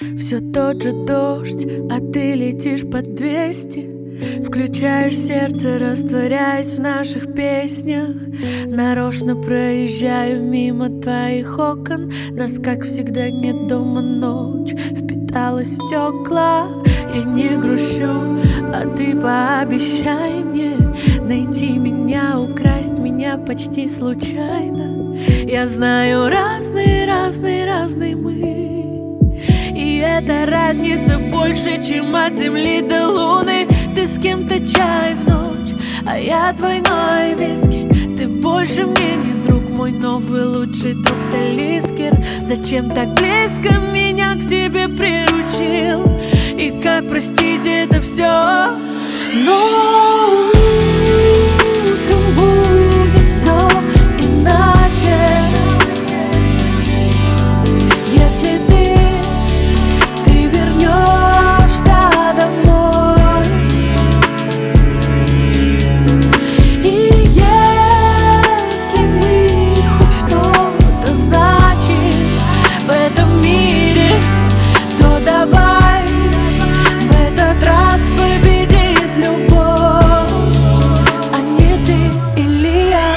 Все тот же дождь, а ты летишь под 200. Включаешь сердце, растворяясь в наших песнях. Нарочно проезжаю мимо твоих окон. Нас, как всегда, нет дома, ночь впиталась в стекла. Я не грущу, а ты пообещай мне найти меня, украсть меня почти случайно. Я знаю, разные, разные, разные мы, и эта разница больше, чем от земли до луны. Ты с кем-то чай в ночь, а я двойной виски. Ты больше мне не друг, мой новый лучший друг Талискер. Зачем так близко меня к себе приручил? И как простить это все? Но утром будет все иначе, если ты вернешься домой. И если мы хоть что-то значим в этом мире, то давай в этот раз победит любовь, а не ты или я.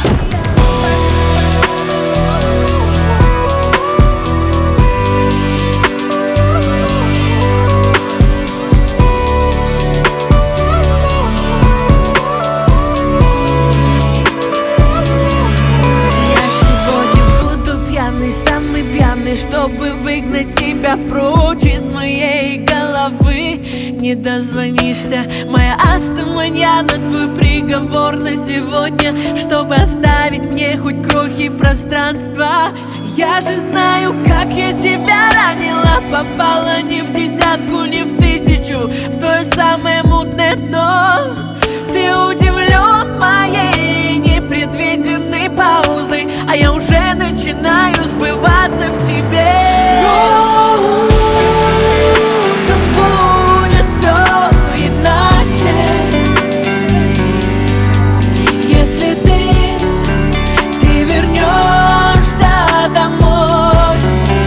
Самый пьяный, чтобы выгнать тебя прочь из моей головы. Не дозвонишься, моя астманьяна, твой приговор на сегодня, чтобы оставить мне хоть крохи пространства. Я же знаю, как я тебя ранила, попала не в десятку, не в тысячу, в твое самое мутное дно. Ты удивлен моей непредвиденной паузой, а я уже начинаю сбываться в тебе. Но утром будет все иначе, если ты вернешься домой.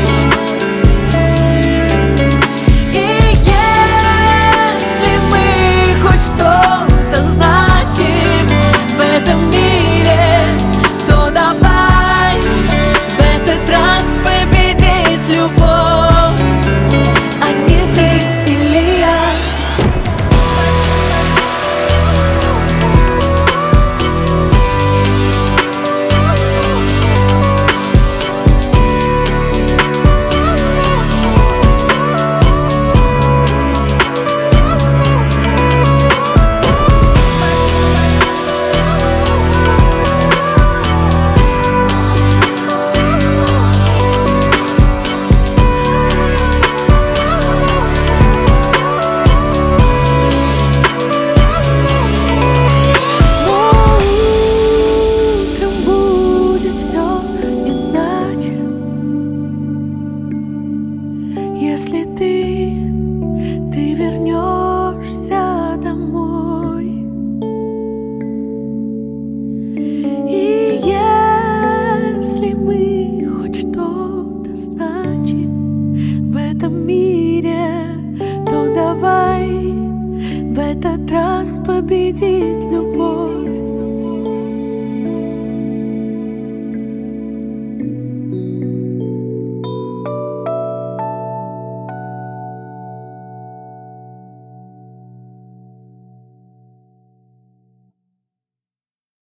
И если мы хоть что-то значим в этом мире, то давай в этот раз победит любовь, а не ты или я. Если ты вернешься домой. И если мы хоть что-то значим в этом мире, то давай в этот раз победить любовь.